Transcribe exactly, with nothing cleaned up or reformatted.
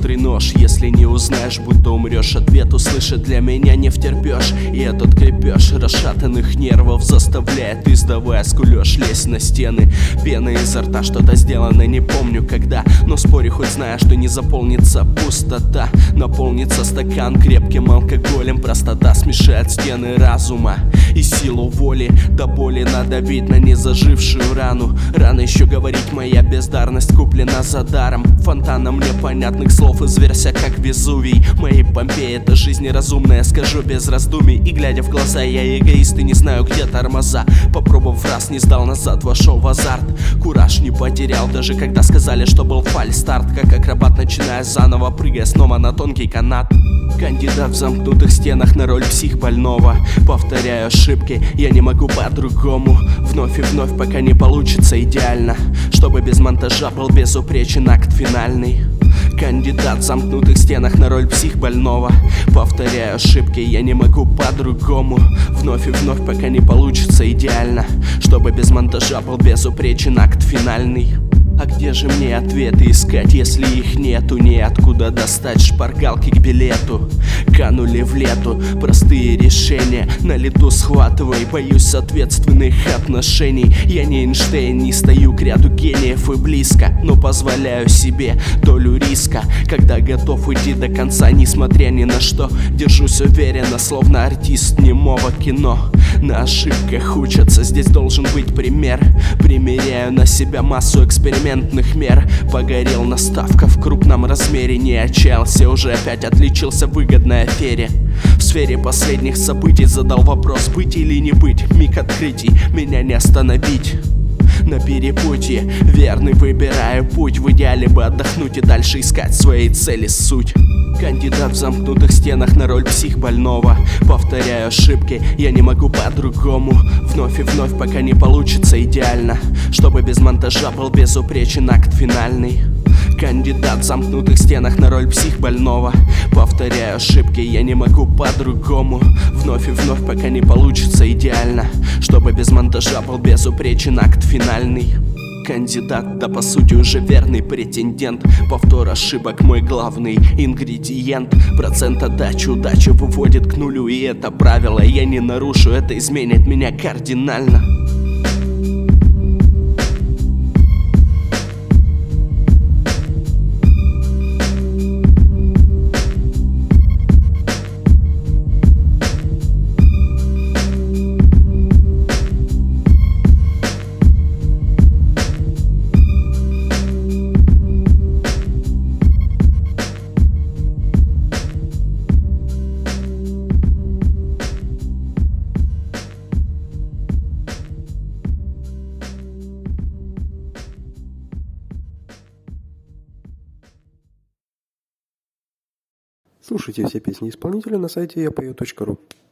острый нож. Если не узнаешь, будто умрешь, ответ услышать для меня не втерпешь. И этот крепеж расшатанных нервов заставляет, издавая скулёж, лезть на стены. Пена изо рта, что-то сделано, не помню когда, но спорю, хоть зная, что не заполнится пустота. Наполнится стакан крепким алкоголем, простота смешает стены разума и силу воли. До боли надавить на незажившую рану. Рано еще говорить, моя бездарность куплена за даром. Фонтаном непонятных слов изверся, как Везувий. Моей Помпеи это жизнь неразумная, скажу без раздумий. И глядя в глаза, я эгоист и не знаю, где тормоза. Попробовав раз, не сдал назад, вошел в азарт. Кураж не потерял, даже когда сказали, что был фальстарт. Как акробат, начиная заново, прыгая снова на тонкий канат. Кандидат в замкнутых стенах на роль психбольного. Повторяю ошибки, я не могу по-другому. Вновь и вновь, пока не получится идеально, чтобы без монтажа был безупречен акт финальный. Кандидат в замкнутых стенах на роль психбольного. Повторяю ошибки, я не могу по-другому. Вновь и вновь, пока не получится идеально, чтобы без монтажа был безупречен акт финальный. А где же мне ответы искать, если их нету? Неоткуда достать шпаргалки к билету. Канули в лету простые решения, на лету схватывай, боюсь ответственных отношений. Я не Эйнштейн, не стою к ряду гениев и близко, но позволяю себе долю риска, когда готов уйти до конца, несмотря ни на что. Держусь уверенно, словно артист немого кино. На ошибках учатся, здесь должен быть пример. Примеряю на себя массу экспериментных мер. Погорел на ставках в крупном размере, не отчаялся, уже опять отличился в выгодной афере. В сфере последних событий задал вопрос: быть или не быть, миг открытий, меня не остановить. На перепутье верный выбираю путь, в идеале бы отдохнуть и дальше искать своей цели суть. Кандидат в замкнутых стенах на роль психбольного. Повторяю ошибки, я не могу по-другому. Вновь и вновь, пока не получится идеально, чтобы без монтажа был безупречен акт финальный. Кандидат в замкнутых стенах на роль психбольного. Повторяю ошибки, я не могу по-другому. Вновь и вновь, пока не получится идеально, чтобы без монтажа был безупречен акт финальный. Кандидат, да по сути уже верный претендент. Повтор ошибок мой главный ингредиент. Процент отдачи удачи выводит к нулю, и это правило я не нарушу, это изменит меня кардинально. Слушайте все песни исполнителя на сайте я пою точка ру.